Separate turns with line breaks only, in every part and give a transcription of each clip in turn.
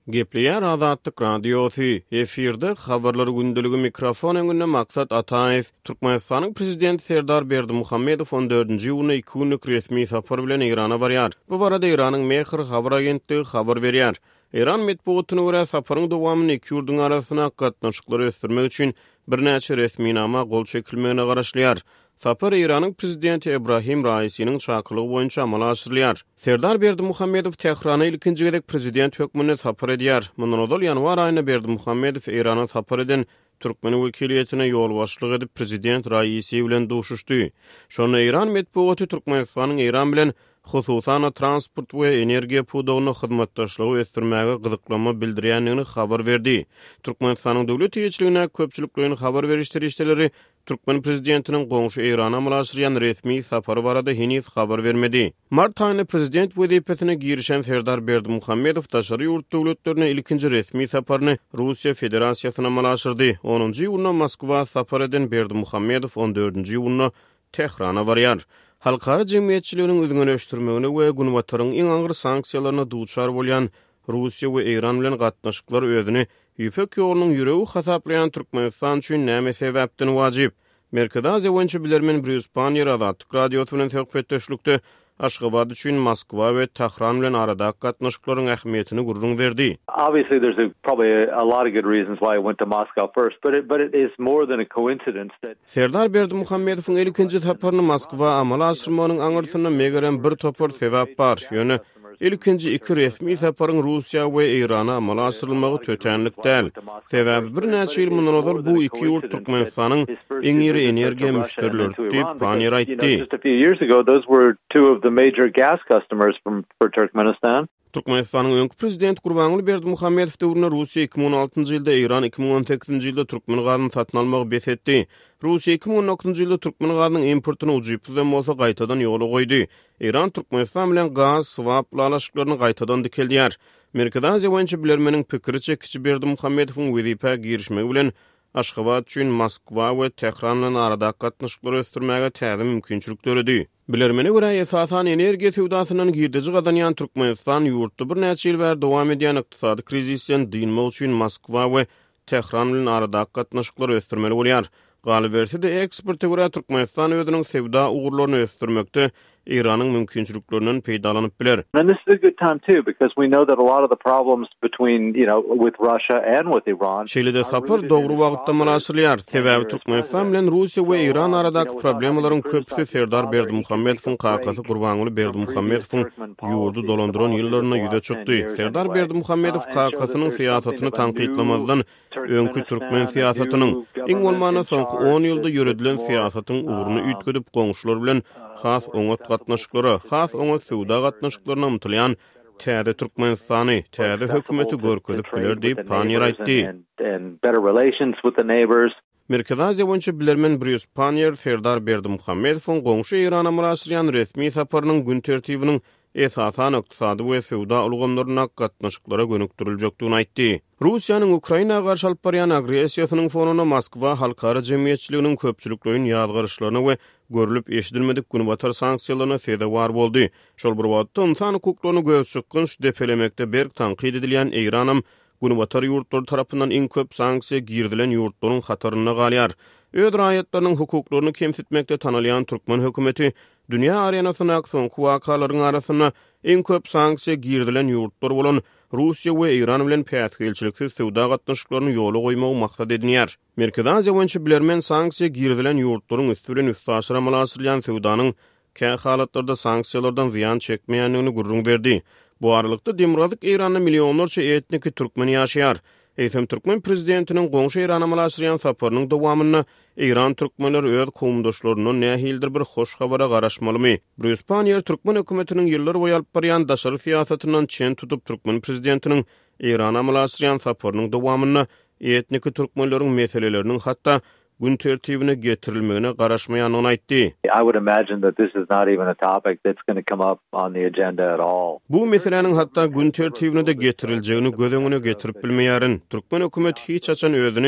Gepliýär Azatlyk Radiosu efirde habarlary gündüligi mikrofon öňünde maksat Ataev Türkmenistanyň prezidenti Serdar Berdimuhammedow 14-nji ýylyny 2 günlük resmi sapar bilen Irana barýar. Bu barada Iranyň Mehr habar agentligi habar berýär. Iran medeniýetyne görä saparyň dowamyny iki ýurdun arasyna gatnaşyklary ösdürmek üçin birnäçe resminama gol çekilmegine garaşlýar. Sapar Iranyň prezidenti Ebrahim Raisiniň çakyrlygy boýunça amala aşyrylýar. Serdar Berdimuhammedow Tehrana ilkinji gezek prezident hökmüne sapar edýär. Mundan odal ýanwar aýyna Berdimuhammedow Irana sapar eden Türkmen wekiliýetine ýol başlyk edip prezident Raisi bilen duşuşdy. Şonu Iran medeniýeti Türkmenistanyň Iran bilen hususan transport we energiýa pudawyny hyzmatdaşlygy ösdürmäge gyzyklanma bildirýänligini habar berdi. Türkmenistanyň döwlet ýeçiligine köpçülikligiň habar berişleri Türkmen prezidentiniň goňşy Irana mulaşyryan resmi sapary barada heniz habar bermedi. Mart aýyna prezident wezipetine girişen Serdar Berdimuhammedow taşary ýurt döwletlerine ilkinji resmi saparyny Russiýa Federasiýasyna mulaşyrdy. 10-njy ýylyna Moskwa sapar eden Berdimuhammedow 14-nji ýylyna Tehrana barýar. Halkara jemgyýetçiliginiň özüňe öşdürmegine we günwataryň iň aňyr sanksiýalaryna duçar bolýan Russiýa we Iran bilen gatnaşyklar özüni ýüpek ýolunyň ýüregi hasaplayan Türkmenistan üçin näme sebäpden wajyp? Merkezi Aziýa boýunça bilermen Bruce Panier Azatlyk Radiosu bilen söhbetdeşlikde Aşgabat üçin Moskwa we Tehran bilen arada gatnaşyklaryň ähmiýetini gurrun berdi.
Obviously there's probably a lot of good reasons why I went to Moscow first, but it is more than a coincidence that
Serdar Berdimuhammedowyň ilkinji saparyny Moskwa amala aşyrmanyň aňyrsyna megeren bir topar sebäp bar. Ýöne ilkinji iki resmi saparyň Russiýa we Irana amala aşyrylmagy tötenlik däl. Sebäbi bir näçe ýyl mundan odal bu iki ýurt Türkmenistanyň iň iri energiýa müşterileri diýip Panier aýtdy.
just a few years ago those were two of the major gas customers for Turkmenistan.
Türkmenistanyň öňkü prezident Gurbanguly Berdimuhammedow döwründe Russiýa 2016-njy ýylda Iran 2018-nji ýylda türkmen gazyny satyn almagy besetdi. Russiýa 2019-njy ýylda türkmen gazynyň importyny ujuýpdan bolsa gaýtadan ýola goýdy. Iran Türkmenistan bilen gaz swap laşyklaryny gaýtadan dikeldýär. Merkezi Aziýa boýunça bilermeniň pikiriçe kiçi Berdimuhammedowyň wezipe girişmegi bilen Aşgabat üçin Moskwa we Tehran bilen arada gatnaşyklary ösdürmäge täze mümkinçilik töredi. Bilermene görä esasan energiýa sewdasynyň girdiji gazanýan Türkmenistan ýurtda bir näçe ýyl bäri dowam edýän ykdysady krizisten dinmek üçin Moskwa we Tehran bilen arada gatnaşyklary ösdürmeli bolýar. Galy berse-de ekspertde görä Türkmenistan özüniň sewda ugurlaryny ösdürmekde Iranyň mümkinçiliklerinden peýdalanyp biler.
And this is a good time too because we know that a lot of the problems between, with Russia and with Iran.
Şeýle-de sapar dogry wagtda mulaşyrylýar. Sebäbi Türkmenistan bilen Russiýa we Iran aradaky problemlaryň köpüsi Serdar Berdimuhammedowyň kakasy Gurbanguly Berdimuhammedowyň ýurdu dolandyran ýyllaryna ýüze çykdy. Serdar Berdimuhammedow kakasynyň siýasatyny tanqidlamazdan öňkü türkmen siýasatynyň iň bolmana soňky 10 ýylda ýüredilen siýasatyň uguruny üýtgedip goňşular bilen has oňat gatnaşyklary, has oňat sewda gatnaşyklaryna umtylýan täze Türkmenistany, täze hökümeti görkezip biler diýip Panier aýtdy.
And better relations with the neighbors.
Merkezi Aziýa boýunça bilermen Bruce Panier Serdar Berdimuhammedowyň goňşy Irana muraşyryan resmi saparynyň gün tertibiniň esasan ykdysady we sewda ulgamlaryna gatnaşyklara gönükdirilýekdigini aýtdy. Russiýanyň Ukrainaga garşy alyp barýan agresiýasynyň fonuna Moskwa halkara jemgyýetçiliginiň köpçülikligiň ýazgyrşlaryna we görülüp eşidilmedik günbatar sanksiýalaryna sebäp boldy. Şol bir wagtda insan hukuklaryny göz çykgyn depelemekde berk tanqid edilýän Iranam günbatar ýurtlar tarapyndan iň köp sanksiýa girdilen ýurtlaryň hataryna galýar. Öz raýatlarynyň hukuklaryny kemsitmekde tanalýan türkmen hökümeti dünýä arenasyna soňky wakalaryň arasyna iň köp sanksiýa girdilen ýurtlar bolan Russiýa we Iran bilen pätgelçiliksiz sewda gatnaşyklaryny ýola goýmagy maksat edinýär. Merkezi Aziýa boýunça bilermen sanksiýa girdilen ýurtlaryň üstüren üstaşyra mulaşyryan sewdanyň käň halatlarda sanksiýalardan ziýan çekmeýänligini gurrun berdi. Bu aralykda Demokratik Iranda milyonlarça etniki türkmen ýaşaýar. Eýsem türkmen prezidentiniň goňşy Irana mulaşyryan saparynyň dowamyna Iran türkmenleri öz kowmdaşlarynyň nähildir bir hoş habara garaşmalymy. Bruce Panier türkmen hökümetiniň ýyllar boýy alyp barýan daşary siýasatynyň çen tutup türkmen prezidentiniň Irana mulaşyryan saparynyň dowamyna etniki türkmenleriň meseleleriniň hatda gün tertibine getirilmegine garaşmaýanyny aýtdy.
I would imagine that this is not even a topic that's going to come up on the agenda at all.
Bu meseleniň hatda gün tertibine de getiriljegini göz öňüne getirip bilmeýärin. Türkmen hökümeti hiç açan özüni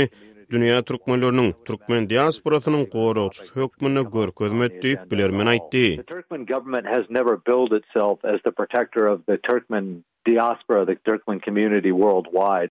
dünýä türkmenläriniň türkmen diasporasynyň goragçy hökmüne görkezmet diýip bilermen aýtdy.
The Turkmen government has never billed itself as the protector of the Turkmen diaspora, the Turkmen community worldwide.